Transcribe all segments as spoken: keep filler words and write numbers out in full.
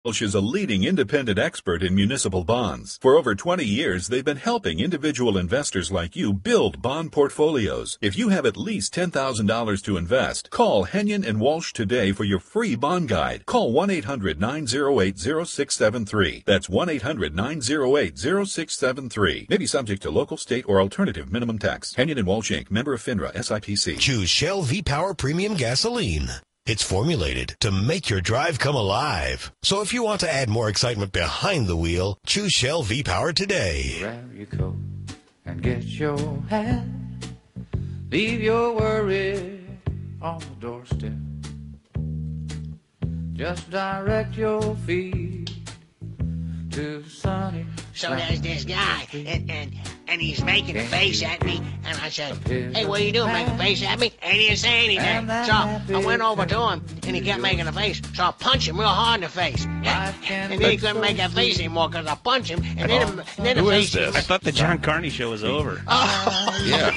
Welch is a leading independent expert in municipal bonds. For over twenty years, they've been helping individual investors like you build bond portfolios. If you have at least ten thousand dollars to invest, call Henyon and Walsh today for your free bond guide. Call one eight hundred nine oh eight oh six seven three. That's one eight hundred nine oh eight oh six seven three. May be subject to local, state, or alternative minimum tax. Henyon and Walsh, Incorporated, member of FINRA, S I P C. Choose Shell V-Power Premium Gasoline. It's formulated to make your drive come alive. So if you want to add more excitement behind the wheel, choose Shell V-Power today. Grab your coat and get your hat. Leave your worries on the doorstep. Just direct your feet to sunny. So there's this guy, and, and and he's making a face at me, and I said, hey, what are you doing, making a face at me? And he didn't say anything. So I went over to him, and he kept making a face. So I punched him real hard in the face. And, and then he couldn't make that face anymore because I punched him, and then, and then the Who face... is this? I thought the John Carney show was over. Oh. Yeah.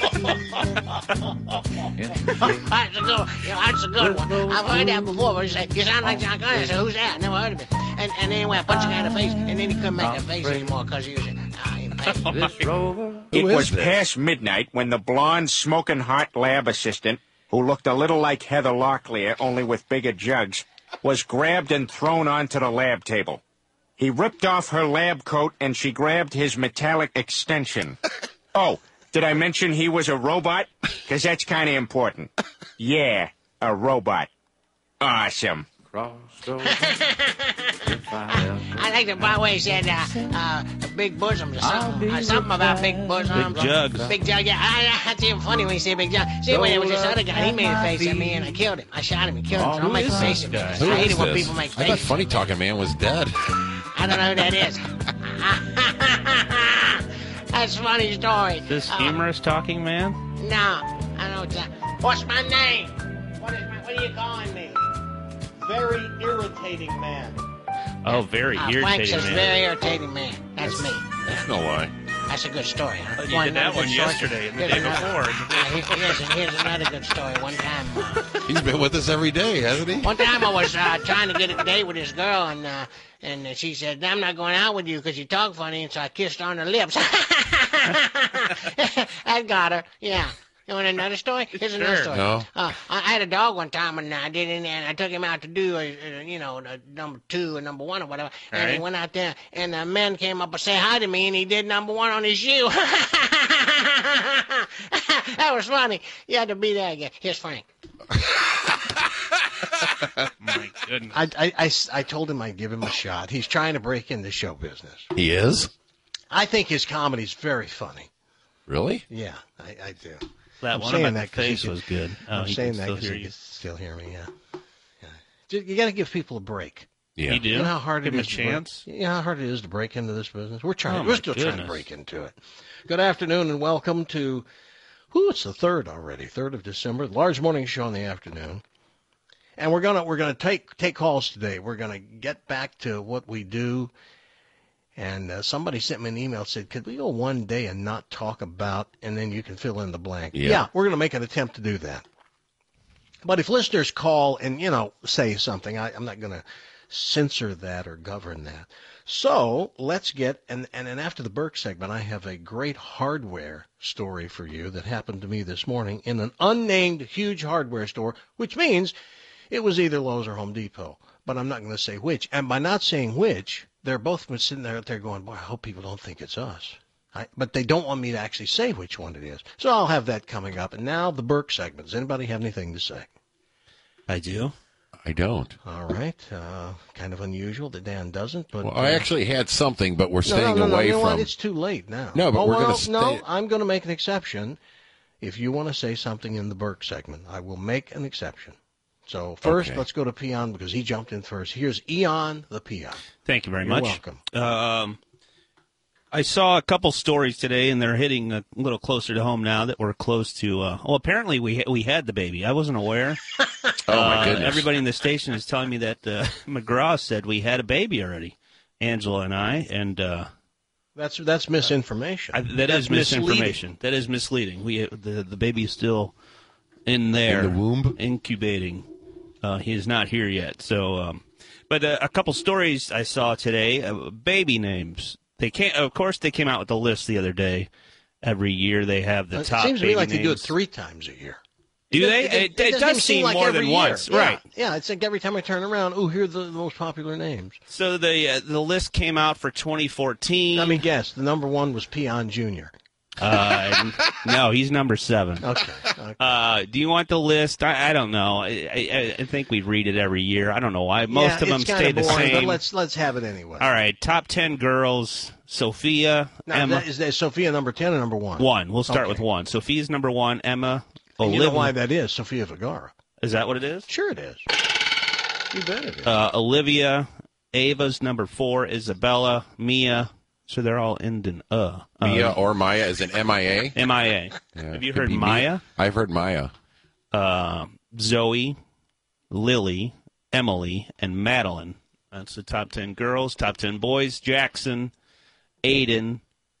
That's a good one. You know, that's a good one. I've heard that before, where you say, you sound like John Carney. I said, who's that? I never heard of it. And, and anyway, I punched the guy in the face, and then he couldn't make that face anymore because he was... Uh, It was past midnight when the blonde, smoking hot lab assistant, who looked a little like Heather Locklear, only with bigger jugs, was grabbed and thrown onto the lab table. He ripped off her lab coat, and she grabbed his metallic extension. Oh, did I mention he was a robot? Because that's kind of important. Yeah, a robot. Awesome. I like the part where he said, uh, uh, big bosoms or something. Uh, something about big bosoms. Big jugs. Big jug, yeah. I, I, that's even funny when you say big jug. See, when there was this other guy, he made a face at me, and I killed him. I shot him and killed him. So I'll make a face at me. I Who hate is it when this? people make I thought faces. Funny Talking Man was dead. I don't know who that is. That's a funny story. This Uh, humorous talking man? No, I don't know. That. What's my name? What, is my, what are you calling me? Very irritating man. Oh, very Uh, irritating Frank says man. very irritating man. That's me. That's no lie. That's a good story. Huh? You Want did that another one good story? yesterday and the Here's day another- before. Uh, here- here's, here's another good story. One time, uh, He's been with us every day, hasn't he? one time I was uh, trying to get a date with this girl, and uh, and she said, "I'm not going out with you because you talk funny," and so I kissed her on her lips. That got her. Yeah. You want another story? Here's another Sure. story. No. Uh, I I had a dog one time, and I did, and I took him out to do, a, a, you know, a number two or number one or whatever. And he Right. went out there, and the man came up and said hi to me, and he did number one on his shoe. That was funny. You had to be there again. Here's Frank. My goodness. I, I, I, I told him I'd give him a shot. He's trying to break into show business. He is? I think his comedy's very funny. Really? Yeah, I, I do. That I'm one saying about that the 'cause he face can- was good. Oh, I'm he saying can that still because hear he you. can still hear me, yeah. yeah. Ju- You got to give people a break. Yeah. You do? You know how hard Give it him is a to break- chance? You know how hard it is to break into this business? We're trying. Oh, we're my still trying to goodness. break into it. Good afternoon and welcome to, who? It's the third already, third of December. Large morning show in the afternoon, and we're gonna we're gonna take take calls today. We're gonna get back to what we do. And uh, somebody sent me an email and said, could we go one day and not talk about, and then you can fill in the blank. Yeah. yeah we're going to make an attempt to do that. But if listeners call and, you know, say something, I, I'm not going to censor that or govern that. So let's get, and, and then after the Burke segment, I have a great hardware story for you that happened to me this morning in an unnamed huge hardware store, which means it was either Lowe's or Home Depot. But I'm not going to say which. And by not saying which, they're both been sitting there out there going, boy, I hope people don't think it's us. I, but they don't want me to actually say which one it is. So I'll have that coming up. And now the Burke segment. Does anybody have anything to say? I do. I don't. All right. Uh, kind of unusual that Dan doesn't. But Well, I uh, actually had something, but we're no, staying no, no, away no, you know from. what? It's too late now. No, but oh, we're well, gonna stay- No, I'm going to make an exception. If you want to say something in the Burke segment, I will make an exception. So first, Okay. let's go to Peon because he jumped in first. Here's Eon the Peon. Thank you very You're much. welcome. Um, I saw a couple stories today, and they're hitting a little closer to home now that we're close to. Uh, well, apparently we we had the baby. I wasn't aware. Oh, my Uh, goodness. Everybody in the station is telling me that uh, McGraw said we had a baby already, Angela and I, and uh, That's that's misinformation. I, that That's is misinformation. That is misleading. We the the baby is still in there, In the womb? incubating. Uh, he is not here yet. So, um, But uh, a couple stories I saw today, uh, baby names. They can't. Of course, they came out with the list the other day. Every year they have the It top. seems to baby me like names. they do it three times a year. Do It- they? It, It, it it doesn't does even seem like more every than year. once, Yeah, right? Yeah, it's like every time I turn around, oh, here are the, the most popular names. So the uh, the list came out for twenty fourteen. Let me guess. The number one was Peon Junior Uh, no, he's number seven. Okay. okay. Uh, do you want the list? I, I don't know. I, I, I think we read it every year. I don't know why. Most yeah, of them it's kinda stay the boring, same. But let's let's have it anyway. All right, top ten girls. Sophia, Now, Emma. that, is that Sophia number ten or number one? One. We'll start Okay. with one. Sophia's number one. Emma. And you Olivia. know why that is? Sophia Vergara. Is that what it is? Sure it is. You bet it is. Uh, Olivia. Ava's number four. Isabella. Mia. So they're all ending uh. Mia uh, or Maya is an M I A. M I A. Yeah, Have you could heard be Maya? Mia. I've heard Maya. Uh, Zoe, Lily, Emily, and Madeline. That's the top ten girls. Top ten boys. Jackson, Aiden,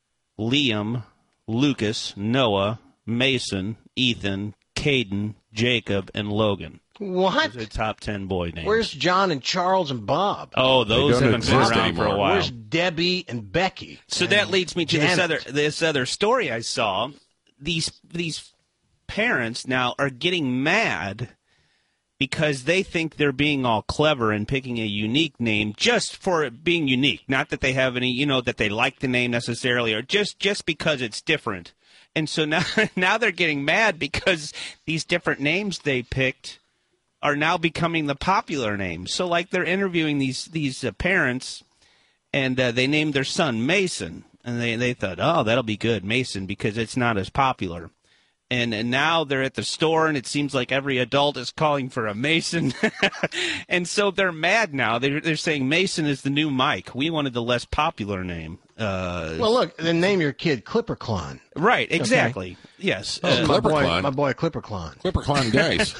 Liam, Lucas, Noah, Mason, Ethan, Caden, Jacob, and Logan. What? Those are the top ten boy names. Where's John and Charles and Bob? Oh, those don't haven't been exist around for a anymore. while. Where's Debbie and Becky? So And that leads me to this Janet? other this other story I saw. These these parents now are getting mad because they think they're being all clever and picking a unique name just for it being unique. Not that they have any, you know, that they like the name necessarily, or just just because it's different. And so now now they're getting mad because these different names they picked are now becoming the popular names. So like they're interviewing these these uh, parents, and uh, they named their son Mason, and they they thought, oh, that'll be good, Mason, because it's not as popular. And, and now they're at the store, and it seems like every adult is calling for a Mason. And so they're mad now. They're, they're saying Mason is the new Mike. We wanted the less popular name. Uh, Well, look, then name your kid Clipperclon. right, exactly. Yes. Oh, Uh, my boy, Clipperclon. my boy Clipperclon. Clipperclon guys.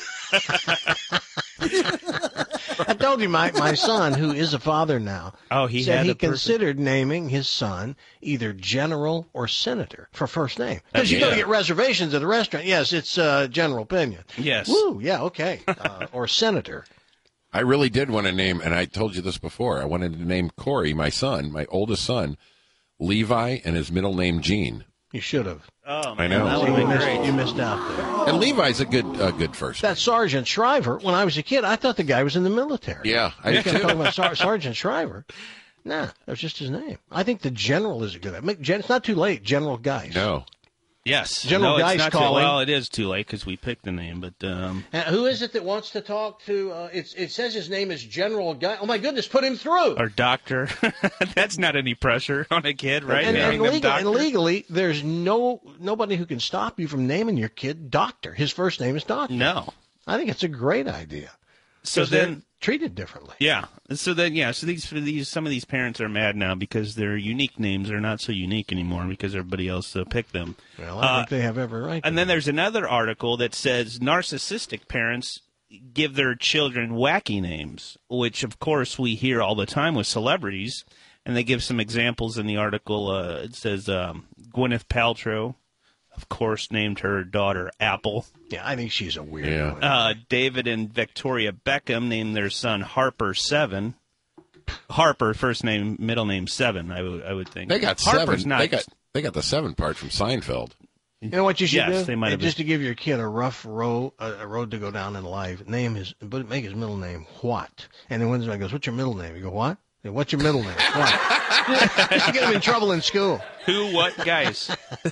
I told you, my, my son, who is a father now, Oh, he said had he a person- considered naming his son either General or Senator for first name. Because you Yeah. go to get reservations at a restaurant. Yes, it's uh, General Opinion. Yes. Woo, yeah, okay. Uh, or Senator. I really did want to name, and I told you this before, I wanted to name Corey, my son, my oldest son, Levi, and his middle name Gene. You should have. Oh, I man, know. that See, would you, be missed, great. you missed out there. And Levi's a good uh, good first name. That Sergeant Shriver, when I was a kid, I thought the guy was in the military. Yeah, I You do kept too. talking about Sar- Sergeant Shriver. Nah, that was just his name. I think the General is a good name. Gen- It's not too late, General Geist. No. Yes. General no, it's Geist not too- calling. well, it is too late because we picked the name, but um, Uh, who is it that wants to talk to? Uh, it's, it says his name is General Geist. Oh my goodness, put him through. our doctor. That's not any pressure on a kid, right? and, and, Naming them legal, and doctor. legally, there's no nobody who can stop you from naming your kid Doctor. His first name is Doctor. No. I think it's a great idea. So 'Cause they're then, treated differently. yeah. So then, yeah. So these, these, some of these parents are mad now because their unique names are not so unique anymore because everybody else uh, picked them. Well, I Uh, think they have every right. to And then that. there's another article that says narcissistic parents give their children wacky names, which of course we hear all the time with celebrities. And they give some examples in the article. Uh, it says um, Gwyneth Paltrow, of course, named her daughter Apple. Yeah, I think she's a weird Yeah. one. Uh, David and Victoria Beckham named their son Harper Seven. Harper, first name, middle name Seven. I would, I would think They got Harper's seven. Not, They got they got the seven part from Seinfeld. You know what you should Yes, do? they might have Just to give your kid a rough road, a, a road to go down in life. Name his, but make his middle name What. And then when somebody goes, "What's your middle name?" You go, "What? Say, what's your middle name?" What? Just to get him in trouble in school. Who, what, guys?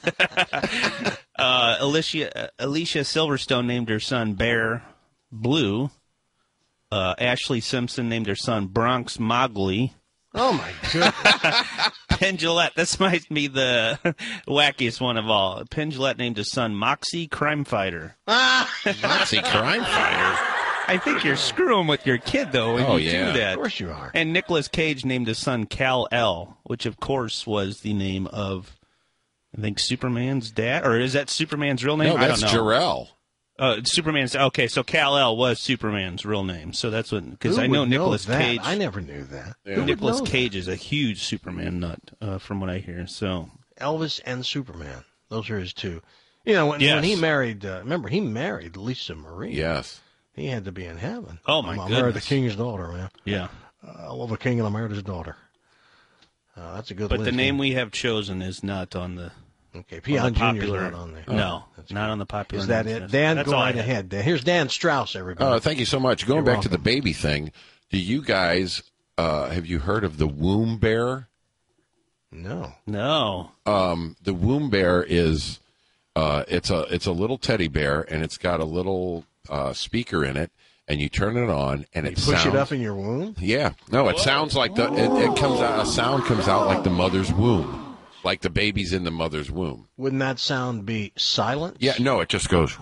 uh, Alicia, uh, Alicia Silverstone named her son Bear Blue. Uh, Ashley Simpson named her son Bronx Mowgli. Oh my goodness! Penn Jillette, this might be the wackiest one of all. Penn Jillette named his son Moxie Crime Fighter. Nazi crime fighter. I think you're screwing with your kid, though, when Oh, you yeah. do that. Of course you are. And Nicolas Cage named his son Kal-El, which, of course, was the name of, I think, Superman's dad? Or is that Superman's real name? No, I that's don't know. Jarrell. Uh, Superman's, okay, so Kal-El was Superman's real name. So that's what, because Who I know would Nicolas that? Cage. I never knew that. Yeah. Who would Nicolas know that? Cage is a huge Superman nut, uh, from what I hear. So, Elvis and Superman. Those are his two. You know, when, Yes. when he married, uh, remember, he married Lisa Marie. Yes. He had to be in heaven. Oh, my I'm, I'm married the goodness. king's daughter, man. yeah. Uh, I love a king and I married his daughter. Uh, that's a good But list. the name we have chosen is not on the. Okay, Peon Junior's popular, not on there. No, That's not good. on the popular. Is that names it? Dan, That's go all I right had. ahead. Dan. Here's Dan Strauss, everybody. Uh, thank you so much. Going You're back to the baby thing, do you guys uh, have you heard of the womb bear? No. No. Um, the womb bear is uh, it's a it's a little teddy bear, and it's got a little uh, speaker in it, and you turn it on, and You it push sounds. it up in your womb? Yeah, no, it sounds like the it, it comes out. A sound comes out like the mother's womb, like the baby's in the mother's womb. Wouldn't that sound be silent? Yeah, no, it just goes.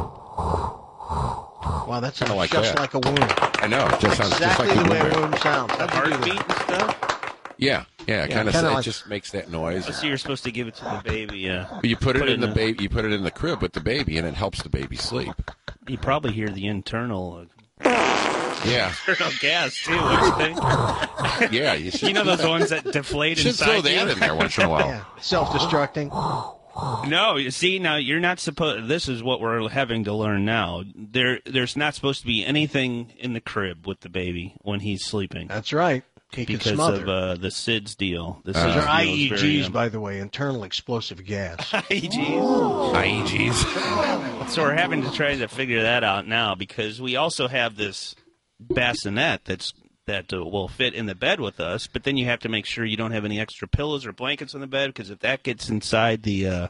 Wow, that sounds Kinda like just that. like a womb. I know, it just sounds Exactly just like the way a a womb bear. womb sounds. The How'd you do heartbeat that? and stuff. Yeah, yeah, Yeah, kind of. kinda It like- just makes that noise. So you're supposed to give it to the baby. Uh, But you put it Put it in the in a- baby. You put it in the crib with the baby, and it helps the baby sleep. you probably hear the internal Yeah, internal gas too. Don't you think? yeah. You, should You know those ones that deflate should inside throw that you? in there once in a while. Yeah, self-destructing. No, you see, now you're not supposed. This is what we're having to learn now. There, there's not supposed to be anything in the crib with the baby when he's sleeping That's right. He could because smother. of uh, the S I D S deal. The Uh, S I D Those S are deal is very, I E Gs, um, by the way, internal explosive gas. I E Gs. I E Gs. So we're having to try to figure that out now because we also have this bassinet that's that uh, will fit in the bed with us, but then you have to make sure you don't have any extra pillows or blankets on the bed because if that gets inside the uh,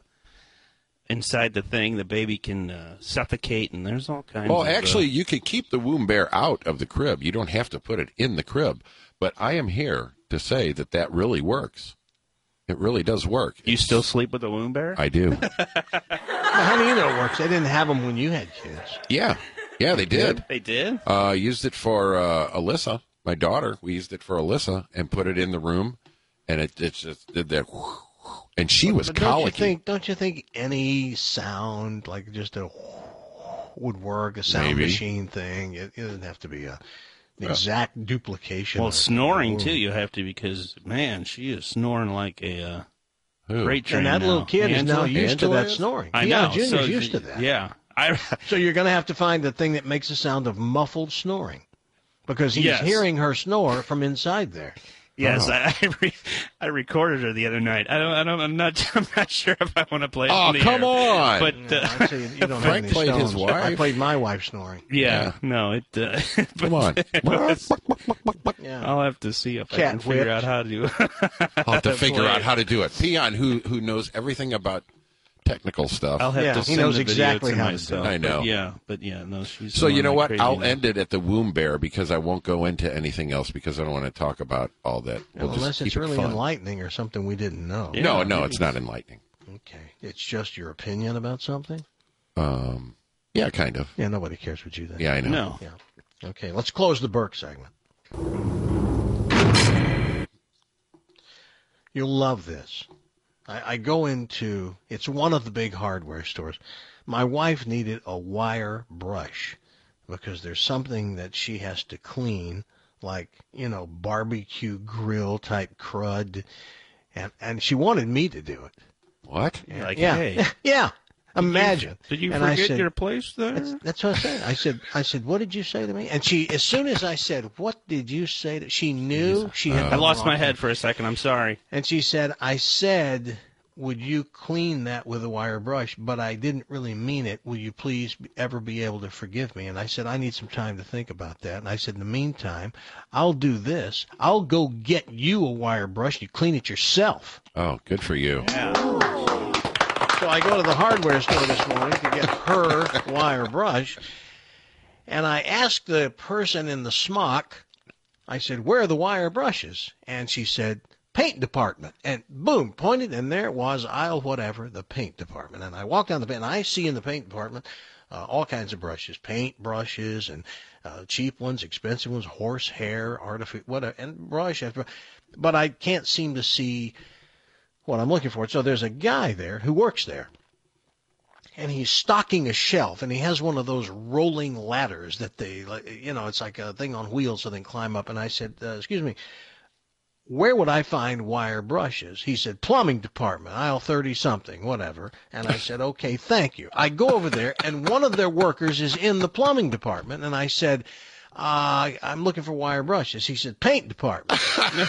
inside the thing, the baby can uh, suffocate, and there's all kinds. Well, of, uh, actually, you can keep the womb bear out of the crib. You don't have to put it in the crib. But I am here to say that that really works. It really does work. you It's- still sleep with a womb bear? I do. Well, how do you know it works? They didn't have them when you had kids. Yeah, yeah, they did. They did. Uh, used it for uh, Alyssa, my daughter. We used it for Alyssa and put it in the room, and it, it just did that. And she was But don't you colicky. think? Don't you think any sound, like just a would work? A sound Maybe. machine thing. It, it doesn't have to be a an exact duplication. Well, of- snoring of- too. You have to because man, she is snoring like a uh, Who? great train. And that now. little kid is now Angela? used to Angela that is? snoring. I yeah, know. Junior's so, used to that. Yeah. I. So you're going to have to find the thing that makes the sound of muffled snoring, because he's Yes. hearing her snore from inside there. Yes, I I, re- I recorded her the other night. I don't. I don't. I'm not. I'm not sure if I want to play. it Oh, on the come air. on. But No, uh, I'd say you don't have Frank any played his stones. I wife. played my wife snoring. yeah, Yeah. no, it. Uh, but Come on. it was- Yeah. I'll have to see if I Cat can figure whipped. out how to do. I'll have to figure play out it. how to do it. Peon, who who knows everything about technical stuff. I'll have Yeah, to he send knows the video exactly to how to do myself. it. I know. But yeah, but yeah, no, she's. So you know snoring what? like crazy I'll now. end it at the womb bear because I won't go into anything else because I don't want to talk about all that. We'll Well, just unless keep it's it really fun. enlightening or something we didn't know. Yeah. No, no, it it's not enlightening. Okay. It's just your opinion about something? Um, yeah, kind of. Yeah, nobody cares what you think. Yeah, I know. No. Yeah. Okay, let's close the Burke segment. You'll love this. I, I go into, it's one of the big hardware stores. My wife needed a wire brush because there's something that she has to clean, like, you know, barbecue grill type crud. And, and she wanted me to do it. What? You're like, Yeah. hey, Yeah. Imagine. did you And I forget said- your place there? That's, that's what I said. I said, I said, what did you say to me? And she, as soon as I said, what did you say to, she knew she had. I done lost my wrong. head for a second. I'm sorry. And she said, I said, would you clean that with a wire brush? But I didn't really mean it. Will you please ever be able to forgive me? And I said, I need some time to think about that. And I said, in the meantime, I'll do this. I'll go get you a wire brush. You clean it yourself. Oh, good for you. So I go to the hardware store this morning to get her wire brush, and I asked the person in the smock, I said, where are the wire brushes? And she said, paint department. And boom, pointed, and there it was, aisle whatever, the paint department. And I walk down the and I see in the paint department uh, all kinds of brushes, paint brushes, and uh, cheap ones, expensive ones, horsehair, artificial, whatever, and brush after. But I can't seem to see what I'm looking for. So there's a guy there who works there, and he's stocking a shelf, and he has one of those rolling ladders that they, you know, it's like a thing on wheels so they can climb up. And I said, uh, excuse me, where would I find wire brushes? He said, plumbing department, aisle thirty something, whatever. And I said, okay, thank you. I go over there, and one of their workers is in the plumbing department, and I said, Uh, I'm looking for wire brushes. He said, paint department.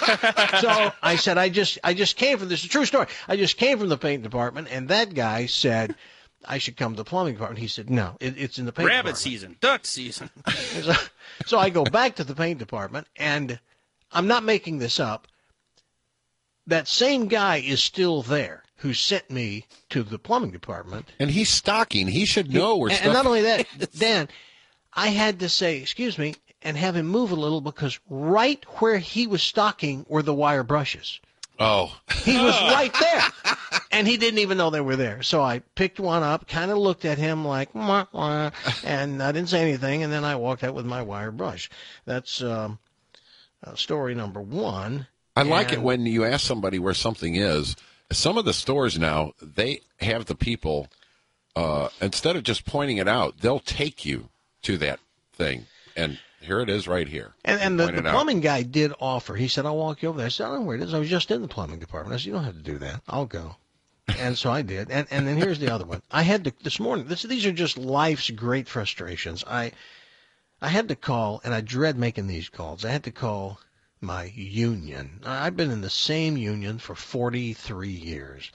So I said, I just, I just came from this. Is a true story. I just came from the paint department, and that guy said I should come to the plumbing department. He said, no, it, it's in the paint Rabbit department. season, duck season. so, so I go back to the paint department, and I'm not making this up. That same guy is still there who sent me to the plumbing department. And he's stocking. He should know where and, stuff and not only that, Dan, I had to say, excuse me, and have him move a little because right where he was stocking were the wire brushes. Oh. He was right there. And he didn't even know they were there. So I picked one up, kind of looked at him like, wah, wah, and I didn't say anything, and then I walked out with my wire brush. That's um, uh, story number one. I like and, it when you ask somebody where something is. Some of the stores now, they have the people, uh, instead of just pointing it out, they'll take you to that thing. And here it is right here. And, and the, the plumbing out. guy did offer. He said, I'll walk you over there. I said, I don't know where it is. I was just in the plumbing department. I said, you don't have to do that. I'll go. And so I did. And and then here's the other one. I had to, this morning, this, these are just life's great frustrations. I I had to call, and I dread making these calls. I had to call my union. I've been in the same union for forty-three years.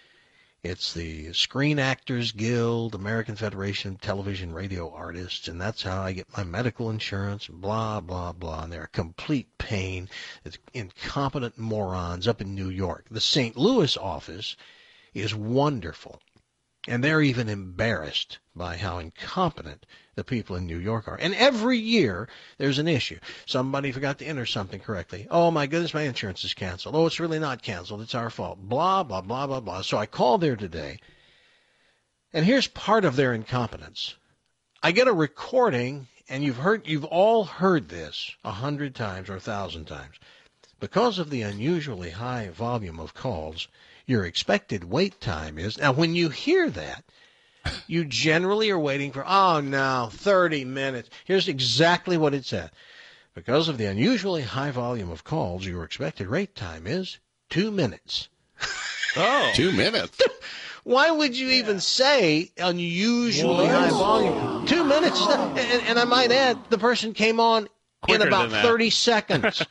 It's the Screen Actors Guild, American Federation of Television Radio Artists, and that's how I get my medical insurance, blah, blah, blah. And they're a complete pain. It's incompetent morons up in New York. The Saint Louis office is wonderful, and they're even embarrassed by how incompetent the people in New York are. And every year there's an issue. Somebody forgot to enter something correctly. Oh, my goodness, my insurance is canceled. Oh, it's really not canceled. It's our fault. Blah, blah, blah, blah, blah. So I called there today, and here's part of their incompetence. I get a recording, and you've heard, you've all heard this a hundred times or a thousand times. Because of the unusually high volume of calls, your expected wait time is, now when you hear that, you generally are waiting for, oh no, thirty minutes. Here's exactly what it said. Because of the unusually high volume of calls, your expected wait time is two minutes. Oh. Two minutes. Why would you even say unusually high volume? Two minutes. And, and I might add, the person came on Quicker in about than that. thirty seconds.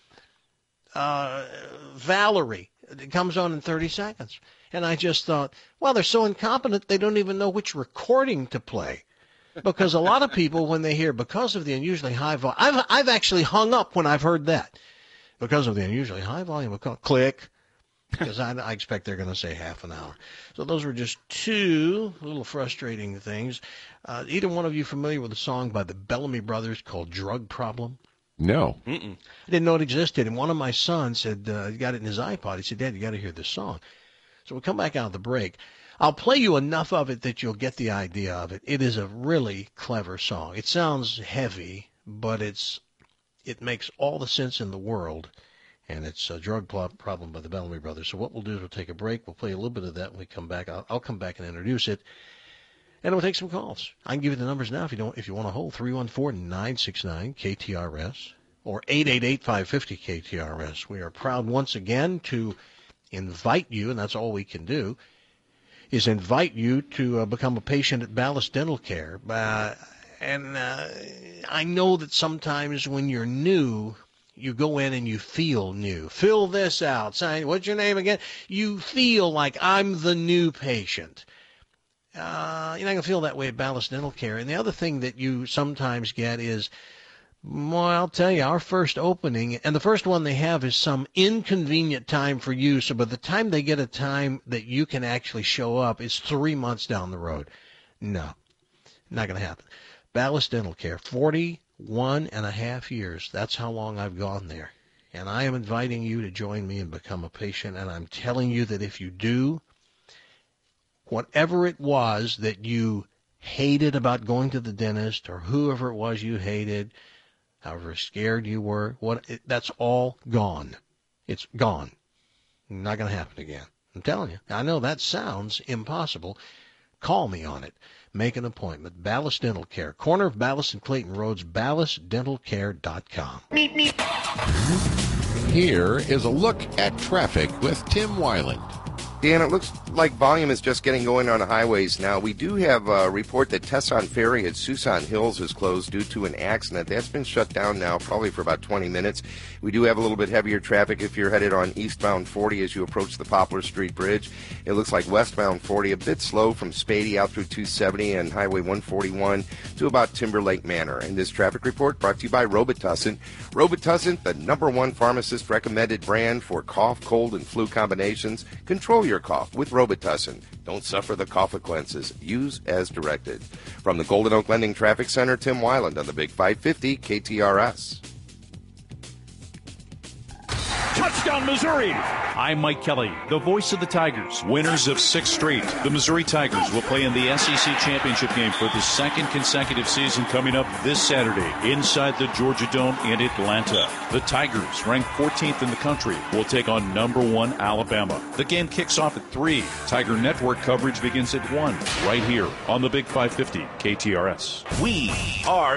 uh, Valerie comes on in thirty seconds. And I just thought, well, they're so incompetent, they don't even know which recording to play. Because a lot of people, when they hear because of the unusually high volume, I've, I've actually hung up when I've heard that. Because of the unusually high volume of call, click. Because I, I expect they're going to say half an hour. So those were just two little frustrating things. Uh, either one of you familiar with a song by the Bellamy Brothers called Drug Problem? No. Mm-mm. I didn't know it existed. And one of my sons said, uh, he got it in his iPod. He said, Dad, you got to hear this song. So we'll come back out of the break. I'll play you enough of it that you'll get the idea of it. It is a really clever song. It sounds heavy, but it's it makes all the sense in the world. And it's a drug problem by the Bellamy Brothers. So what we'll do is we'll take a break. We'll play a little bit of that when we come back. I'll, I'll come back and introduce it. And we'll take some calls. I can give you the numbers now if you don't. If you want to hold, three one four, nine six nine, K T R S or eight eight eight, five five zero, K T R S. We are proud once again to invite you, and that's all we can do, is invite you to uh, become a patient at Ballast Dental Care. Uh, and uh, I know that sometimes when you're new, you go in and you feel new. Fill this out. Sign, what's your name again? You feel like I'm the new patient. Uh, you're not going to feel that way at Ballast Dental Care. And the other thing that you sometimes get is, well, I'll tell you, our first opening, and the first one they have is some inconvenient time for you. So by the time they get a time that you can actually show up, it's three months down the road. No, not going to happen. Ballast Dental Care, forty-one and a half years. That's how long I've gone there. And I am inviting you to join me and become a patient. And I'm telling you that if you do, whatever it was that you hated about going to the dentist or whoever it was you hated, however scared you were, what it, that's all gone. It's gone. Not going to happen again. I'm telling you. I know that sounds impossible. Call me on it. Make an appointment. Ballast Dental Care, corner of Ballast and Clayton Roads, ballast dental care dot com. Here is a look at traffic with Tim Weiland. Dan, it looks like volume is just getting going on the highways now. We do have a report that Tesson Ferry at Suisun Hills is closed due to an accident. That's been shut down now probably for about twenty minutes. We do have a little bit heavier traffic if you're headed on eastbound forty as you approach the Poplar Street Bridge. It looks like westbound forty a bit slow from Spady out through two seventy and Highway one forty-one to about Timberlake Manor. And this traffic report brought to you by Robitussin. Robitussin, the number one pharmacist recommended brand for cough, cold, and flu combinations. Control your cough with Robitussin. Don't suffer the consequences. Use as directed. From the Golden Oak Lending Traffic Center, Tim Weiland on the Big five fifty K T R S. Touchdown, Missouri! I'm Mike Kelly, the voice of the Tigers. Winners of six straight, the Missouri Tigers will play in the S E C Championship game for the second consecutive season coming up this Saturday inside the Georgia Dome in Atlanta. The Tigers, ranked fourteenth in the country, will take on number one Alabama. The game kicks off at three. Tiger Network coverage begins at one, right here on the Big five fifty K T R S. We are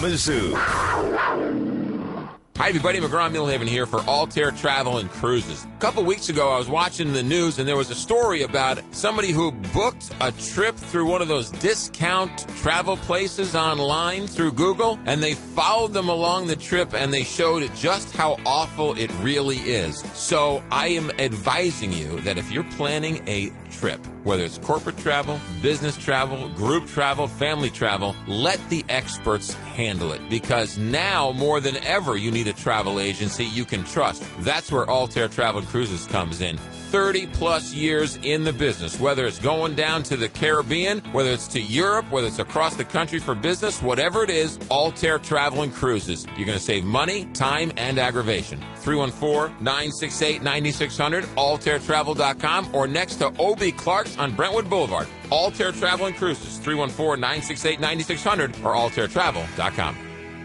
Mizzou. Hi, everybody. McGraw Millhaven here for Altair Travel and Cruises. A couple weeks ago, I was watching the news, and there was a story about somebody who booked a trip through one of those discount travel places online through Google, and they followed them along the trip, and they showed just how awful it really is. So I am advising you that if you're planning a trip, whether it's corporate travel, business travel, group travel, family travel, let the experts handle it, because now more than ever you need a travel agency you can trust. That's where Altair Travel and Cruises comes in. thirty plus years in the business, whether it's going down to the Caribbean, whether it's to Europe, whether it's across the country for business, whatever it is, Altair Travel and Cruises. You're going to save money, time, and aggravation. three one four, nine six eight, nine six zero zero, altair travel dot com, or next to O B. Clark's on Brentwood Boulevard. Altair Travel and Cruises, three one four, nine six eight, nine six zero zero, or altair travel dot com.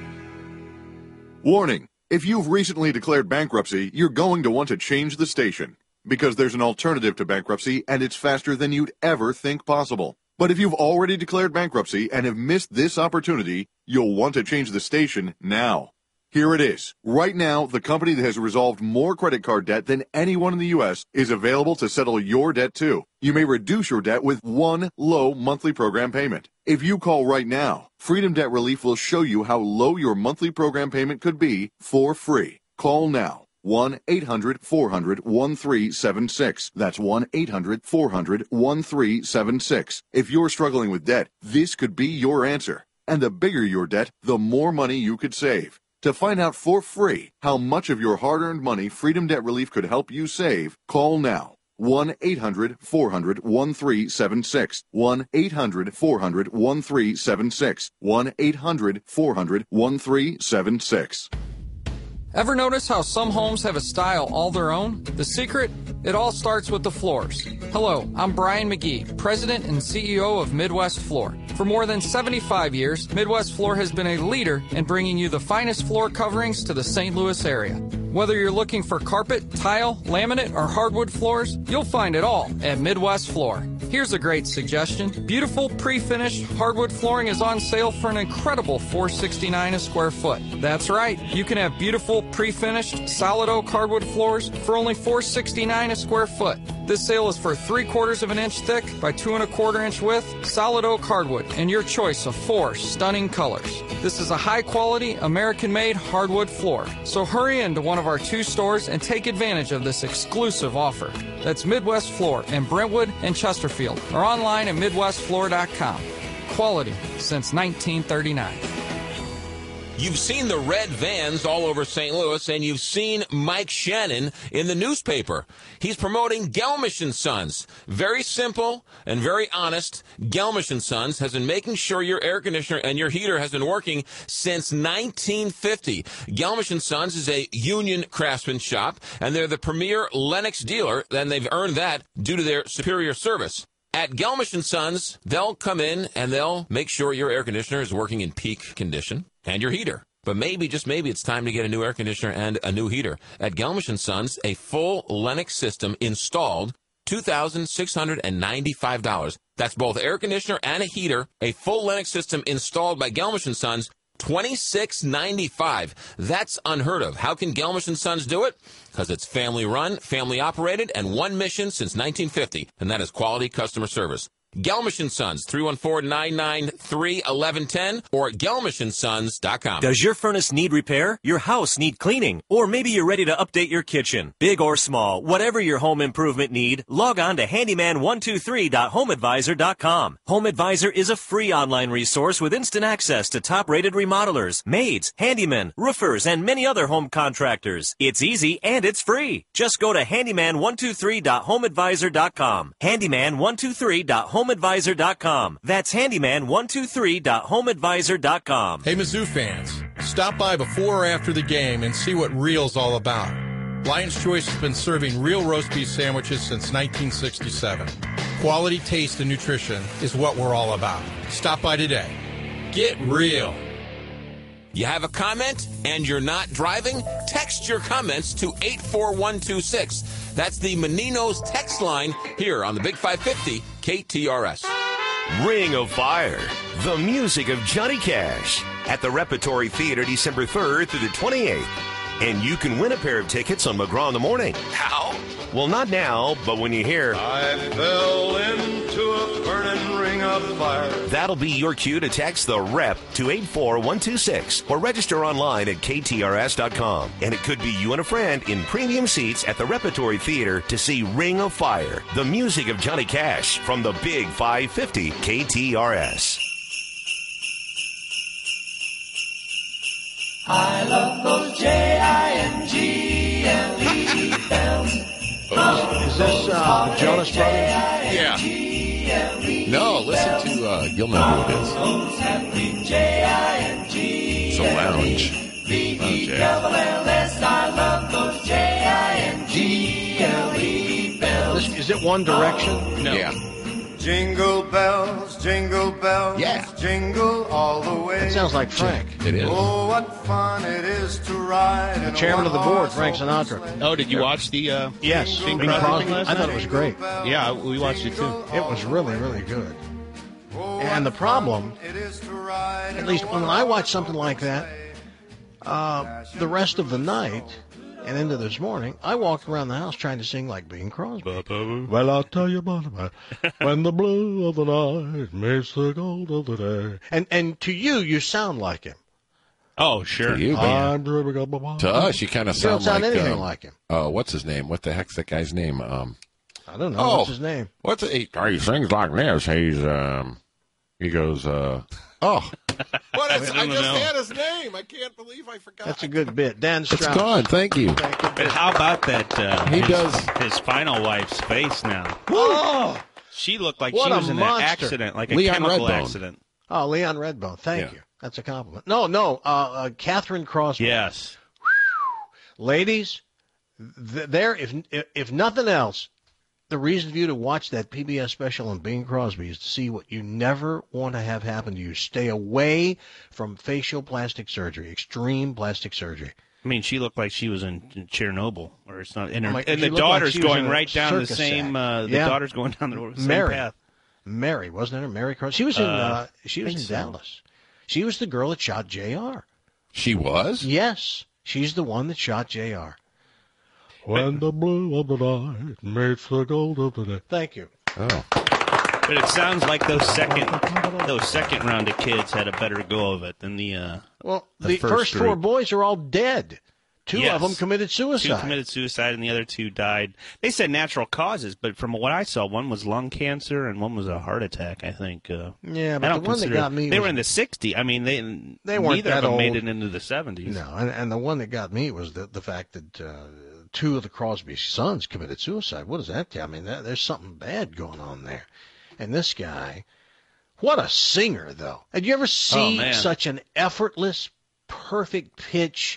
Warning. If you've recently declared bankruptcy, you're going to want to change the station, because there's an alternative to bankruptcy, and it's faster than you'd ever think possible. But if you've already declared bankruptcy and have missed this opportunity, you'll want to change the station now. Here it is. Right now, the company that has resolved more credit card debt than anyone in the U S is available to settle your debt too. You may reduce your debt with one low monthly program payment. If you call right now, Freedom Debt Relief will show you how low your monthly program payment could be for free. Call now. one eight hundred four hundred one three seven six. That's one eight hundred four hundred one three seven six. If you're struggling with debt, this could be your answer. And the bigger your debt, the more money you could save. To find out for free how much of your hard-earned money Freedom Debt Relief could help you save, call now. one eight hundred four hundred one three seven six. one eight hundred four hundred one three seven six. one eight hundred four hundred one three seven six. Ever notice how some homes have a style all their own? The secret? It all starts with the floors. Hello, I'm Brian McGee, President and C E O of Midwest Floor. For more than seventy-five years, Midwest Floor has been a leader in bringing you the finest floor coverings to the Saint Louis area. Whether you're looking for carpet, tile, laminate, or hardwood floors, you'll find it all at Midwest Floor. Here's a great suggestion. Beautiful pre-finished hardwood flooring is on sale for an incredible four hundred sixty-nine dollars a square foot. That's right, you can have beautiful pre-finished solid oak hardwood floors for only four hundred sixty-nine dollars a square foot. This sale is for three quarters of an inch thick by two and a quarter inch width solid oak hardwood in your choice of four stunning colors. This is a high quality American-made hardwood floor. So hurry into one of our two stores and take advantage of this exclusive offer. That's Midwest Floor in Brentwood and Chesterfield, or online at midwest floor dot com. Quality since nineteen thirty-nine. You've seen the red vans all over Saint Louis, and you've seen Mike Shannon in the newspaper. He's promoting Gelmish and Sons. Very simple and very honest. Gelmish and Sons has been making sure your air conditioner and your heater has been working since nineteen fifty. Gelmish and Sons is a union craftsman shop, and they're the premier Lennox dealer, and they've earned that due to their superior service. At Gelmish and Sons, they'll come in and they'll make sure your air conditioner is working in peak condition, and your heater. But maybe, just maybe, it's time to get a new air conditioner and a new heater. At Gelmish and Sons, a full Lennox system installed, two thousand six hundred ninety-five dollars. That's both air conditioner and a heater. A full Lennox system installed by Gelmish and Sons, twenty-six ninety-five. That's unheard of. How can Gelmish and Sons do it? Because it's family run, family operated, and one mission since nineteen fifty, and that is quality customer service. Gelmish and Sons, three one four, nine nine three, one one one zero or gelmish and sons dot com. Does your furnace need repair? Your house need cleaning? Or maybe you're ready to update your kitchen? Big or small, whatever your home improvement need, log on to handyman one two three dot home advisor dot com. Home Advisor is a free online resource with instant access to top-rated remodelers, maids, handymen, roofers, and many other home contractors. It's easy and it's free. Just go to handyman one two three dot home advisor dot com. handyman one two three dot home advisor dot com. That's handyman one two three dot home advisor dot com. Hey, Mizzou fans, stop by before or after the game and see what Real's all about. Lion's Choice has been serving real roast beef sandwiches since nineteen sixty-seven. Quality, taste, and nutrition is what we're all about. Stop by today. Get real. You have a comment and you're not driving? Text your comments to eight four one two six. That's the Menino's text line here on the Big five fifty K T R S. Ring of Fire, the music of Johnny Cash, at the Repertory Theater December third through the twenty-eighth. And you can win a pair of tickets on McGraw in the Morning. How? Well, not now, but when you hear, I fell into a burning ring of fire. That'll be your cue to text the rep to eight four one two six or register online at K T R S dot com. And it could be you and a friend in premium seats at the Repertory Theater to see Ring of Fire, the music of Johnny Cash, from the Big five fifty K T R S. I love those J I N G L E bells. Is this uh, the Jonas Brothers? Yeah. No, listen to, uh, you'll know who it is. It's a lounge. Lounge act. I love those J I N G L E bells. This, is it One Direction? No. Yeah. Jingle bells, jingle bells, yeah. jingle all the way. That sounds like Frank. It is. Oh, what fun it is to ride. The chairman of the board, Frank Sinatra. Oh, did you watch the uh, yes, Bing Bing Crosby Crosby? thing last I thought night? it was great. Yeah, we watched it too. It was really, really good. And the problem, at least when I watch something like that, uh, the rest of the night and into this morning, I walked around the house trying to sing like Bing Crosby. Well, I'll tell you about it. When the blue of the night meets the gold of the day. And and to you, you sound like him. Oh, sure. To you, I'm dreaming of my to us, you kind of You don't sound, sound like anything um, like him. Uh, what's his name? What the heck's that guy's name? Um, I don't know. oh, What's his name? What's it? He, he sings like this. He's um, he goes. Uh, oh, what is? I, I just know. had his name. I can't believe I forgot. That's a good bit, Dan Strauss. It's gone. Thank you. Thank you. But how about that? Uh, he his, does his final wife's face now. Oh, she looked like what she was a in monster. an accident, like a Leon chemical Redbone. accident. Oh, Leon Redbone. Thank Yeah. you. That's a compliment. No, no. Uh, uh, Catherine Crosby. Yes. Ladies, th- there. If if nothing else, the reason for you to watch that P B S special on Bing Crosby is to see what you never want to have happen to you. Stay away from facial plastic surgery, extreme plastic surgery. I mean, she looked like she was in, in Chernobyl, or it's not. And, her, Oh my- and she the looked like daughter's she was going in a right down the circus same. act. Uh, the Yeah. daughter's going down the same Mary. path. Mary, wasn't it her? Mary Crosby. She was in. Uh, Uh, she was in think so. Dallas. She was the girl that shot J R. She was? Yes, she's the one that shot J R. When the blue of the night meets the gold of the day. Thank you. Oh. But it sounds like those second those second round of kids had a better go of it than the. Uh, Well, the, the, first, four group. boys are all dead. Two Yes. of them committed suicide. Two committed suicide, and the other two died. They said natural causes, but from what I saw, one was lung cancer and one was a heart attack. I think. Uh, Yeah, but I the don't one that consider- got me They was- were in the sixties. I mean, they They weren't neither that of them made old. it into the seventies. No, and, and the one that got me was the, the fact that uh, two of the Crosby sons committed suicide. What does that tell? I mean, that, there's something bad going on there. And this guy, what a singer, though. Did you ever see man. such an effortless, perfect pitch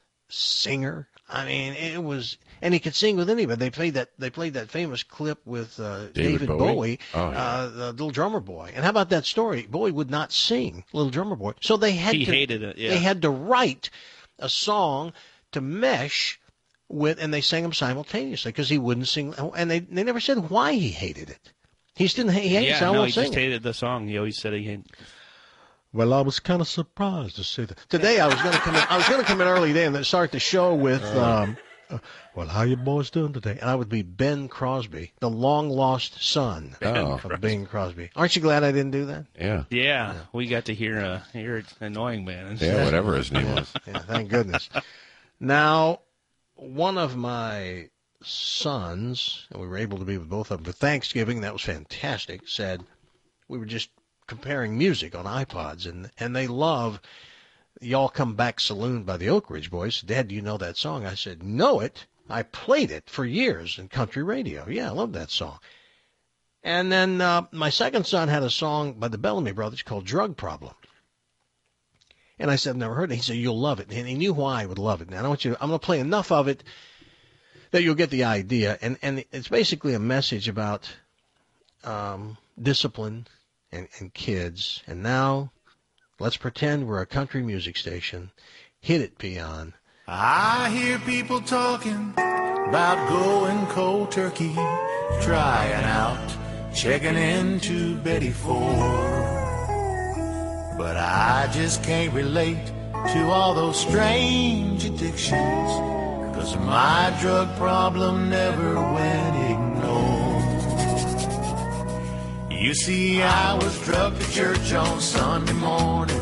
singer? I mean, it was, and he could sing with anybody. They played that. They played that famous clip with uh, David David, Bowie? Bowie, Oh, yeah. uh, the Little Drummer Boy. And how about that story? Bowie would not sing Little Drummer Boy, so they had He to. hated it, yeah. They had to write a song to mesh with, and they sang them simultaneously because he wouldn't sing. And they they never said why he hated it. He just didn't. He hated yeah, it. So I no, won't he sing just it. hated the song. He always said he hated. Well, I was kind of surprised to see that. Today I was going to come in. I was going to come in early today and then start the show with, um, uh, well, how you boys doing today? And I would be Ben Crosby, the long lost son Oh. of Bing Crosby. Aren't you glad I didn't do that? Yeah. Yeah, we got to hear uh, hear annoying man. Yeah, whatever his name was. Yeah, thank goodness. Now, one of my sons, and we were able to be with both of them for Thanksgiving. That was fantastic. Said we were just comparing music on iPods, and and they love Y'all Come Back Saloon by the Oak Ridge Boys. Dad, do you know that song? I said, know it. I played it for years in country radio. Yeah, I love that song. And then uh, my second son had a song by the Bellamy Brothers called Drug Problem. And I said, I've never heard it. He said, you'll love it. And he knew why I would love it. Now, I want you to, I'm going to play enough of it that you'll get the idea. And, and it's basically a message about um, discipline and, and kids. And now, let's pretend we're a country music station. Hit it, Peon. I hear people talking about going cold turkey, trying out, checking into Betty Ford. But I just can't relate to all those strange addictions, 'cause my drug problem never went ignored. You see, I was drugged to church on Sunday morning.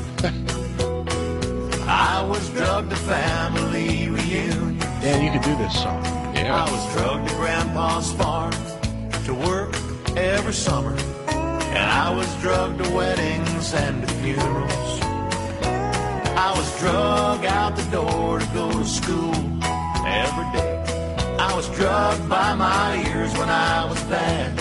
I was drugged to family reunion. Dan, you could do this song. Yeah. I was drugged to Grandpa's farm to work every summer. And I was drugged to weddings and to funerals. I was drugged out the door to go to school every day. I was drugged by my ears when I was bad.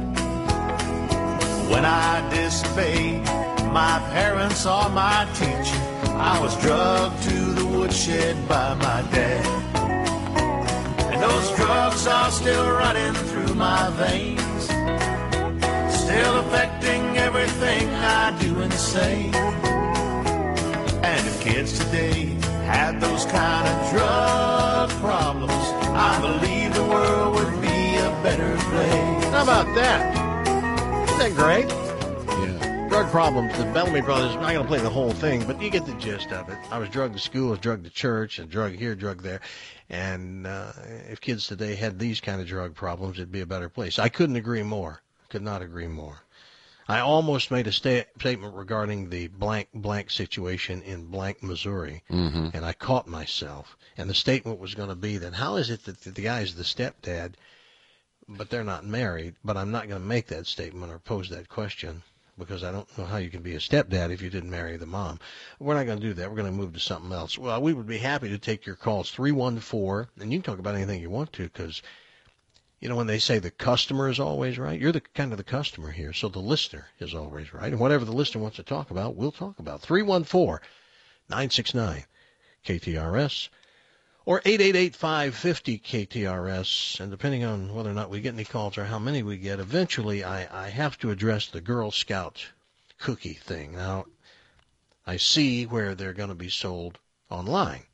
When I disobeyed my parents or my teacher, I was drugged to the woodshed by my dad. And those drugs are still running through my veins, still affecting everything I do and say. And if kids today had those kind of drug problems, I believe the world would be a better place. How about that? Isn't that great? Yeah. Drug problems, the Bellamy Brothers, I'm not going to play the whole thing, but you get the gist of it. I was drugged to school, I was drugged to church, and drug here, drug there. And uh, if kids today had these kind of drug problems, it'd be a better place. I couldn't agree more. Could not agree more. I almost made a sta- statement regarding the blank blank situation in blank, Missouri, mm-hmm. and I caught myself. And the statement was going to be that how is it that the guy's the stepdad, but they're not married? But I'm not going to make that statement or pose that question because I don't know how you can be a stepdad if you didn't marry the mom. We're not going to do that. We're going to move to something else. Well, we would be happy to take your calls, three one four, and you can talk about anything you want to because you know, when they say the customer is always right, you're the kind of the customer here, so the listener is always right. And whatever the listener wants to talk about, we'll talk about. three one four, nine six nine, K T R S or eight eight eight, five five zero, K T R S. And depending on whether or not we get any calls or how many we get, eventually I, I have to address the Girl Scout cookie thing. Now, I see where they're going to be sold online.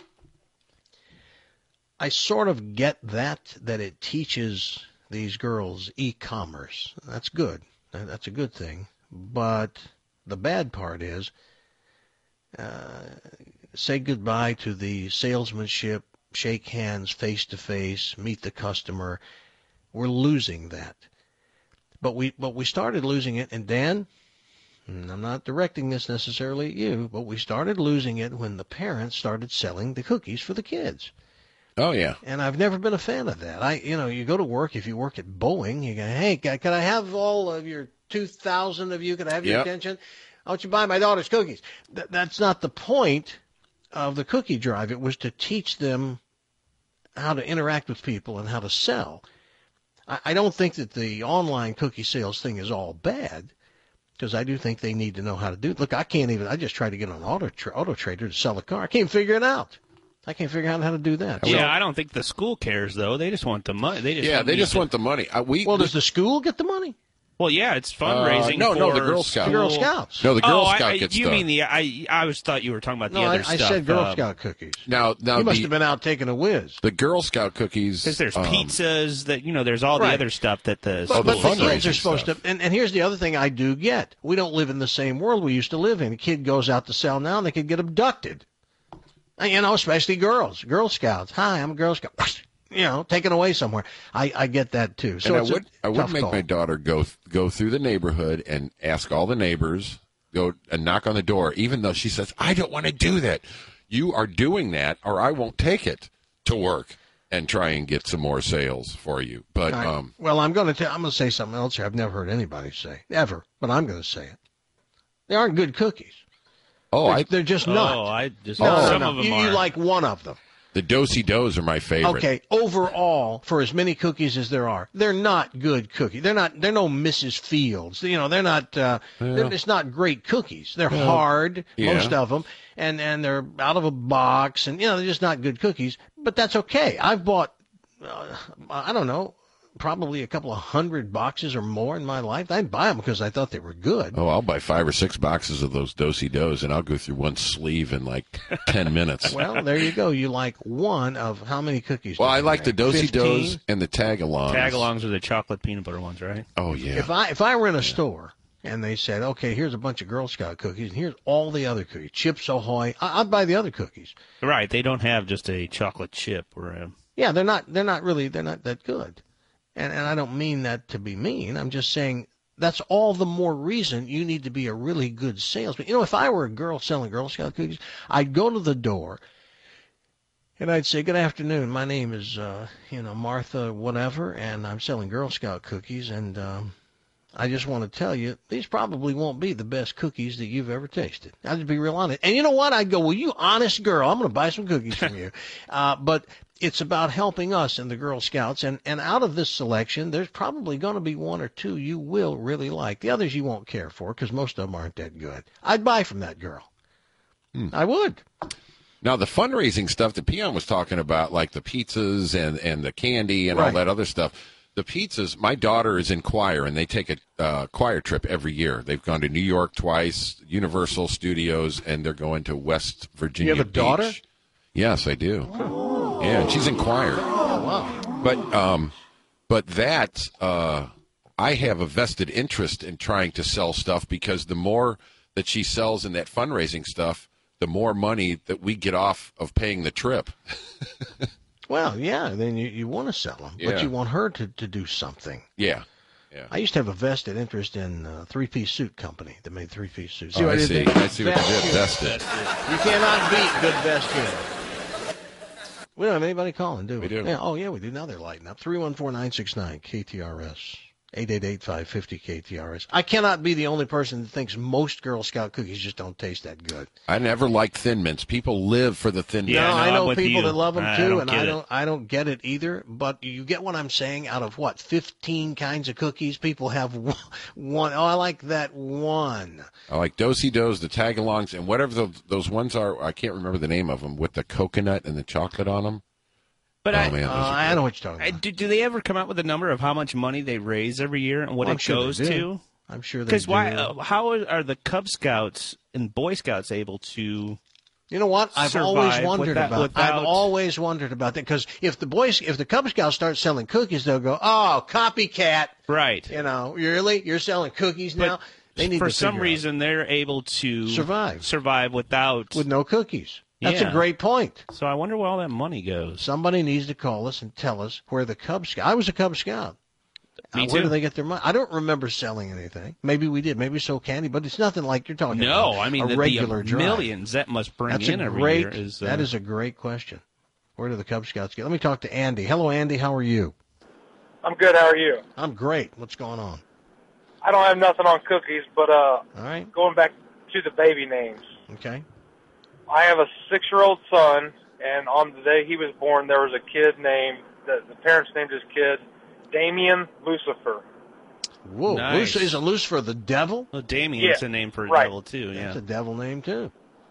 I sort of get that, that it teaches these girls e-commerce. That's good. That's a good thing. But the bad part is, uh, say goodbye to the salesmanship, shake hands face-to-face, meet the customer. We're losing that. But we, but we started losing it, and Dan, I'm not directing this necessarily at you, but we started losing it when the parents started selling the cookies for the kids. Oh, yeah. And I've never been a fan of that. I, you know, you go to work, if you work at Boeing, you go, hey, can I have all of your two thousand of you? Can I have your Yep. attention? I want you to buy my daughter's cookies. Th- that's not the point of the cookie drive. It was to teach them how to interact with people and how to sell. I, I don't think that the online cookie sales thing is all bad, because I do think they need to know how to do it. Look, I can't even, I just tried to get on Auto, tra- Auto Trader to sell a car. I can't figure it out. I can't figure out how to do that. Yeah, So- I don't think the school cares though. They just want the money. They just Yeah, want they me just to- want the money. Uh, we, well, we- does the school get the money? Well, yeah, it's fundraising. Uh, no, for no, the Girl Scouts. The Girl Scouts. No, the Girl oh, Scout I, gets You stuff. mean the? I I always thought you were talking about the no, other I, stuff. I said Girl uh, Scout cookies. Now, now you must the, have been out taking a whiz. The Girl Scout cookies. Because there's um, pizzas. That you know, there's all right. the other stuff that the. But, Oh, but the the kids are fundraising supposed stuff. to. And, and here's the other thing I do get: we don't live in the same world we used to live in. A kid goes out to sell now, and they could get abducted. You know, especially girls, Girl Scouts. Hi, I'm a Girl Scout. You know, taken away somewhere. I, I get that too. So and I it's would a I would tough make call. my daughter go go through the neighborhood and ask all the neighbors, go and knock on the door, even though she says, I don't want to do that. You are doing that, or I won't take it to work and try and get some more sales for you. But All right. um, well, I'm going to tell. I'm going to say something else here. I've never heard anybody say ever, but I'm going to say it. They aren't good cookies. oh, They're, I they're just Oh, not. I just No, no, some no. of them you, are. you like one of them. the Do-si Do's are my favorite. Okay, overall, for as many cookies as there are, they're not good cookies. They're not. They're no Missus Fields. You know, they're not. Uh, Yeah. they're, it's not great cookies. They're Yeah. hard, Yeah. most of them, and and they're out of a box, and you know, they're just not good cookies. But that's okay. I've bought, uh, I don't know, probably a couple of hundred boxes or more in my life. I'd buy them because I thought they were good. Oh, I'll buy five or six boxes of those Do-si Do's, and I'll go through one sleeve in like ten minutes. Well, there you go. You like one of how many cookies? Well, did I you like the make? Do-si Do's fifteen? and the Tagalongs. Tagalongs are the chocolate peanut butter ones, right? Oh, yeah. If I if I were in a store and they said, okay, here's a bunch of Girl Scout cookies and here's all the other cookies, Chips Ahoy, I, I'd buy the other cookies. Right. They don't have just a chocolate chip or a. Yeah, they're not they're not really they're not that good, and and I don't mean that to be mean. I'm just saying that's all the more reason you need to be a really good salesman. You know, if I were a girl selling Girl Scout cookies, I'd go to the door. And I'd say, good afternoon. My name is, uh, you know, Martha whatever, and I'm selling Girl Scout cookies. And um, I just want to tell you, these probably won't be the best cookies that you've ever tasted. I'll just be real honest. And you know what? I'd go, well, you honest girl, I'm going to buy some cookies from you. Uh, but it's about helping us in the Girl Scouts. And, and out of this selection, there's probably going to be one or two you will really like. The others you won't care for because most of them aren't that good. I'd buy from that girl. Hmm. I would. Now, the fundraising stuff that Peon was talking about, like the pizzas and, and the candy and all Right. that other stuff, the pizzas, my daughter is in choir, and they take a uh, choir trip every year. They've gone to New York twice, Universal Studios, and they're going to West Virginia You have a Beach. daughter? Yes, I do. Yeah, and she's in choir. Oh, wow. But um, but that uh, I have a vested interest in trying to sell stuff because the more that she sells in that fundraising stuff, the more money that we get off of paying the trip. Well, yeah, then you, you want to sell them, Yeah. but you want her to, to do something. Yeah. Yeah. I used to have a vested interest in a three-piece suit company that made three-piece suits. Oh, what I did see. there? I see what you did. Vested. You cannot beat good vested. We don't have anybody calling, do we? We do. Yeah, oh, yeah, we do. Now they're lighting up. three one four, nine six nine, K T R S. eight eight eight, five five zero, K T R S. I cannot be the only person that thinks most Girl Scout cookies just don't taste that good. I never liked Thin Mints. People live for the Thin Mints. no, I I'm know with people you. that love them I too, don't and get I it. don't. I don't get it either. But you get what I'm saying. Out of what fifteen kinds of cookies, people have one. one oh, I like that one. I like Do-si Do's, the Tagalongs, and whatever those, those ones are. I can't remember the name of them with the coconut and the chocolate on them. But oh, I, man, Uh, those are I good. know what you're talking I, about. do, do they ever come out with a number of how much money they raise every year and what I'm it sure they goes do. to? I'm sure they Because do. why? Uh, how are, are the Cub Scouts and Boy Scouts able to? You know what? I've survive always wondered without- about. without- I've always wondered about that because if the boys, if the Cub Scouts start selling cookies, they'll go, "Oh, copycat!" Right. You know, really, you're selling cookies now? They need For to some figure out. reason, they're able to Survive. survive without with no cookies. That's Yeah. a great point. So I wonder where all that money goes. Somebody needs to call us and tell us where the Cub Scout. I was a Cub Scout. Me Uh, where too. do they get their money? I don't remember selling anything. Maybe we did. Maybe we sold candy, but it's nothing like you're talking about. No, I mean a the, regular the drive. millions that must bring That's in a every great. year. Is, uh, That is a great question. Where do the Cub Scouts get? Let me talk to Andy. Hello, Andy. How are you? I'm good. How are you? I'm great. What's going on? I don't have nothing on cookies, but uh, All right. going back to the baby names, Okay. I have a six-year-old son, and on the day he was born, there was a kid named, the, the parents named his kid Damien Lucifer. Whoa. Nice. Luc- is a Lucifer the devil? Well, Damien's Yeah, a name for a right. devil too. Yeah. That's a devil name too.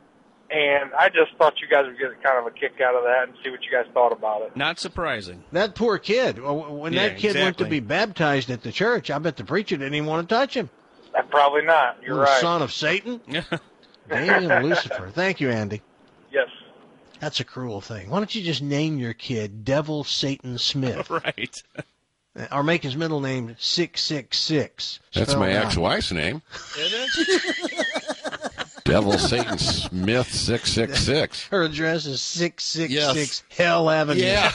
And I just thought you guys would get kind of a kick out of that and see what you guys thought about it. Not surprising. That poor kid. When Yeah, that kid went to exactly. be baptized at the church, I bet the preacher didn't even want to touch him. Uh, Probably not. You're Little right. son of Satan. Damien Lucifer. Thank you, Andy. Yes. That's a cruel thing. Why don't you just name your kid Devil Satan Smith? Right. Or make his middle name six six six. That's my ex-wife's name. Devil Satan Smith six six six. Her address is six six six Yes. Hell Avenue. Yeah.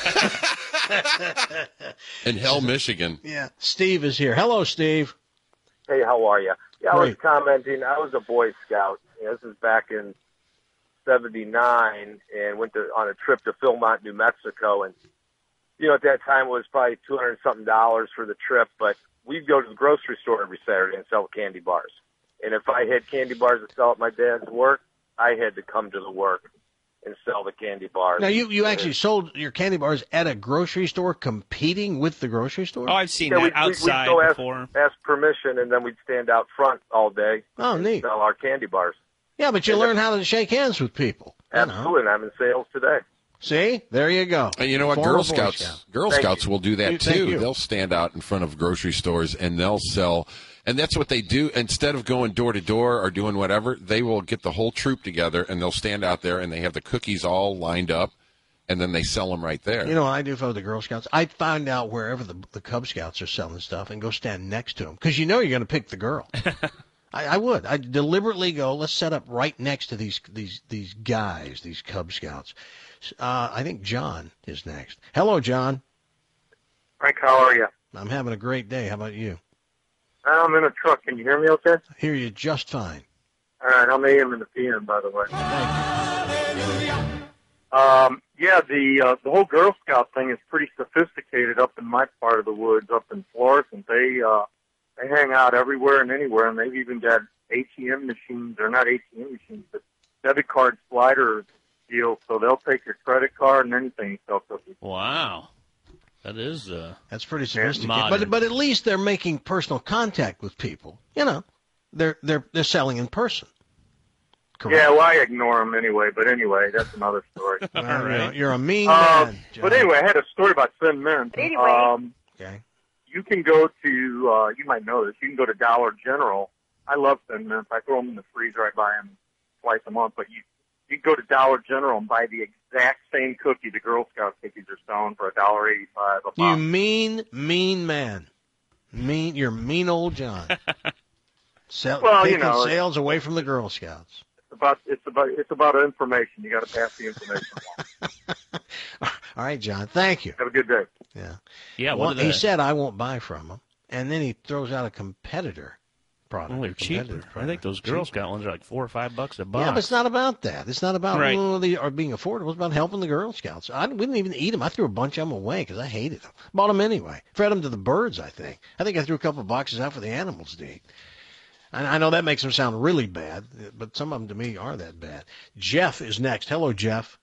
In Hell, Michigan. Yeah. Steve is here. Hello, Steve. Hey, how are you? Yeah, I was Great. commenting. I was a Boy Scout. You know, this is back in seventy-nine, and went to on a trip to Philmont, New Mexico. And you know, at that time it was probably two hundred something dollars for the trip. But we'd go to the grocery store every Saturday and sell candy bars. And if I had candy bars to sell at my dad's work, I had to come to the work and sell the candy bars. Now, you, you actually sold your candy bars at a grocery store competing with the grocery store? Oh, I've seen Yeah, that we'd, we'd- outside we'd go ask, before. ask permission, and then we'd stand out front all day Oh, and neat. sell our candy bars. Yeah, but you learn how to shake hands with people. You know. Absolutely, and I'm in sales today. See? There you go. And you know what? Former Girl Boy Scouts, Scout. Girl Thank Scouts you. will do that You- thank too. you. They'll stand out in front of grocery stores and they'll sell. And that's what they do. Instead of going door to door or doing whatever, they will get the whole troop together and they'll stand out there and they have the cookies all lined up, and then they sell them right there. You know what I do for the Girl Scouts? I find out wherever the, the Cub Scouts are selling stuff and go stand next to them because you know you're going to pick the girl. I, I would. I deliberately go. Let's set up right next to these these these guys, these Cub Scouts. Uh, I think John is next. Hello, John. Frank, how are you? I'm having a great day. How about you? I'm in a truck. Can you hear me okay? I hear you just fine. All right, I'm A M in the P M, by the way. Um, yeah, the uh, the whole Girl Scout thing is pretty sophisticated up in my part of the woods, up in Florissant. They uh, they hang out everywhere and anywhere, and they've even got A T M machines, or not A T M machines, but debit card slider deals. So they'll take your credit card and anything you sell cookies. Wow. That is uh, That's pretty sophisticated. modern. But but at least they're making personal contact with people. You know, they're they're they're selling in person. Correct. Yeah, well, I ignore them anyway. But anyway, that's another story. Well, you're, you're a mean Uh, man. John. but anyway, I had a story about Thin Mint. Anyway. Um, Okay. you can go to, uh, you might know this, you can go to Dollar General. I love Thin Mints. I throw them in the freezer. I buy them twice a month. But you, you can go to Dollar General and buy the exact same cookie the Girl Scout cookies are selling for a dollar eighty-five a You box. mean, mean man. Mean, you're mean old John. Sell, Well, you taking know, sales away from the Girl Scouts. It's about, it's about, it's about information. You got to pass the information along. All right, John. Thank you. Have a good day. Yeah. Yeah, Well, what are he they? said I won't buy from him, and then he throws out a competitor product. Well, they're a cheaper. competitive I product. think those Girl Cheaper. Scout ones are like four or five bucks a box. Yeah, but it's not about that. It's not about Right. well, they are being affordable. It's about helping the Girl Scouts. I we didn't even eat them. I threw a bunch of them away because I hated them. Bought them anyway. Fed them to the birds, I think. I think I threw a couple of boxes out for the animals to eat. And I know that makes them sound really bad, but some of them to me are that bad. Jeff is next. Hello, Jeff.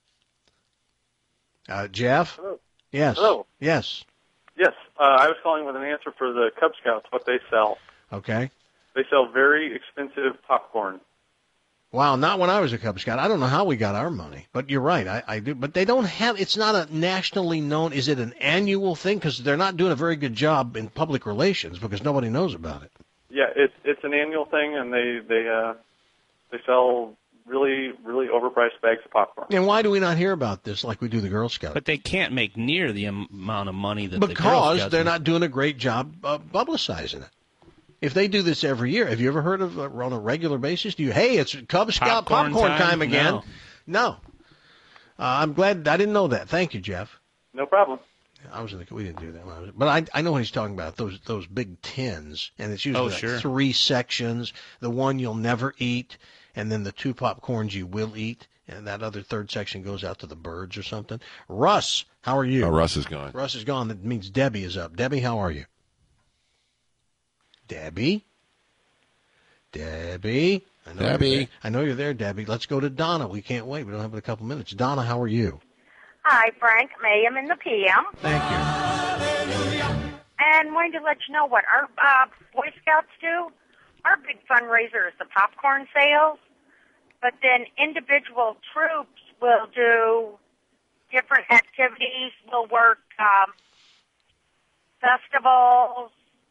Uh, Jeff? Hello. Yes. Hello. Yes. Yes, uh, I was calling with an answer for the Cub Scouts, what they sell. Okay. They sell very expensive popcorn. Wow, not when I was a Cub Scout. I don't know how we got our money, but you're right. I, I do. But they don't have, it's not a nationally known, is it an annual thing? Because they're not doing a very good job in public relations because nobody knows about it. Yeah, it's it's an annual thing, and they they uh, they sell really really overpriced bags of popcorn. And why do we not hear about this like we do the Girl Scouts? But they can't make near the am- amount of money that the Girl Because Scouts they're make. not doing a great job uh, publicizing it. If they do this every year, have you ever heard of uh, on a regular basis? Do you? Hey, it's Cub Scout Popcorn popcorn, time? time again. No. No. Uh, I'm glad I didn't know that. Thank you, Jeff. No problem. I was in the, we didn't do that when I was, but I I know what he's talking about. Those those big tins, and it's usually Oh, like sure. three sections. The one you'll never eat, and then the two popcorns you will eat, and that other third section goes out to the birds or something. Russ, how are you? Oh, Russ is gone. Russ is gone. That means Debbie is up. Debbie, how are you? Debbie? Debbie? I know Debbie. You're there. I know you're there, Debbie. Let's go to Donna. We can't wait. We don't have but a couple minutes. Donna, how are you? Hi, Frank. May I'm in the P M. Thank you. And wanted to let you know what our uh, Boy Scouts do. Our big fundraiser is the popcorn sales. but then individual troops will do different activities. We'll work um, festivals,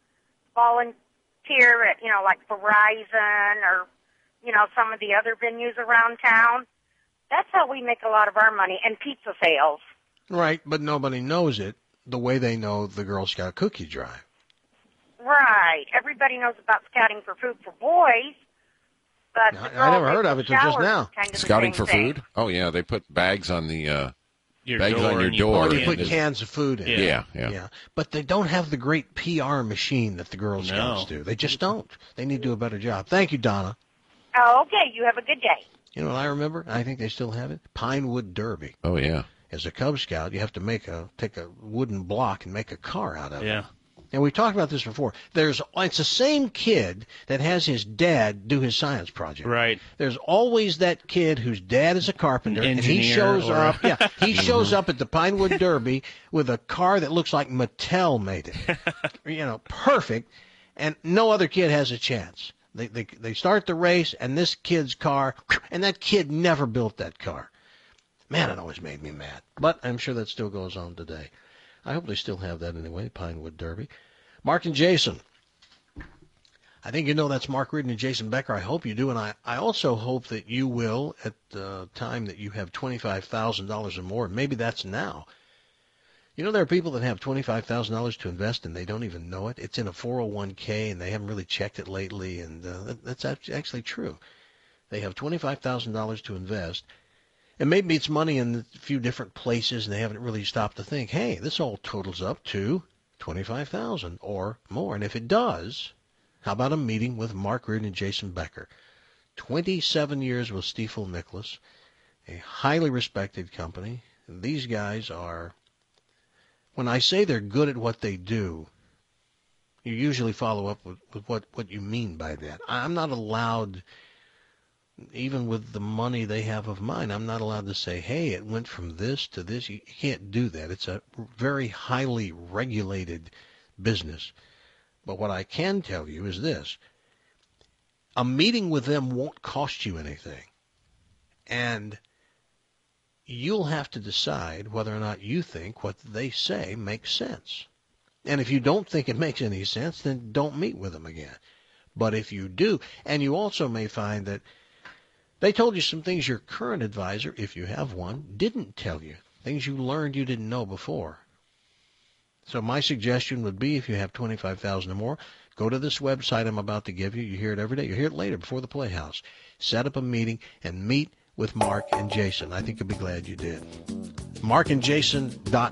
volunteer at, you know, like Verizon or, you know, some of the other venues around town. That's how we make a lot of our money, and pizza sales. Right, but nobody knows it the way they know the Girl Scout cookie drive. Right. Everybody knows about scouting for food for boys, but I, I never heard of it till just now. Kind of Scouting for thing. food? Oh, yeah, they put bags on the uh, Your bags door on your and you door. Oh, they put and- cans of food in. Yeah, yeah. yeah. But they don't have the great P R machine that the Girl Scouts No. do. They just don't. They need to do a better job. Thank you, Donna. Oh, okay. You have a good day. You know what I remember? I think they still have it. Pinewood Derby. Oh, yeah. As a Cub Scout, you have to make a take a wooden block and make a car out of it. Yeah. And we've talked about this before. There's it's the same kid that has his dad do his science project. Right. There's always that kid whose dad is a carpenter, An and he engineer shows or- up. Yeah, he shows up at the Pinewood Derby with a car that looks like Mattel made it. You know, perfect, and no other kid has a chance. They they they start the race, and this kid's car, and that kid never built that car. Man, it always made me mad. But I'm sure that still goes on today. I hope they still have that anyway, Pinewood Derby. Mark and Jason. I think you know that's Mark Reardon and Jason Becker. I hope you do, and I, I also hope that you will, at the time that you have twenty-five thousand dollars or more, maybe that's now. You know, there are people that have twenty-five thousand dollars to invest, and they don't even know it. It's in a four oh one k, and they haven't really checked it lately, and uh, that, that's actually true. They have twenty-five thousand dollars to invest, and maybe it's money in a few different places, and they haven't really stopped to think, hey, this all totals up to twenty-five thousand dollars or more. And if it does, how about a meeting with Mark Reardon and Jason Becker? twenty-seven years with Stiefel Nicholas, a highly respected company. These guys are, when I say they're good at what they do, you usually follow up with, with what, what you mean by that. I'm not allowed, even with the money they have of mine, I'm not allowed to say, hey, it went from this to this. You can't do that. It's a very highly regulated business. But what I can tell you is this. A meeting with them won't cost you anything. And you'll have to decide whether or not you think what they say makes sense. And if you don't think it makes any sense, then don't meet with them again. But if you do, and you also may find that they told you some things your current advisor, if you have one, didn't tell you, things you learned you didn't know before. So my suggestion would be, if you have twenty-five thousand dollars or more, go to this website I'm about to give you. You hear it every day. You hear it later before the Playhouse. Set up a meeting and meet with Mark and Jason. I think you'll be glad you did. mark and jason dot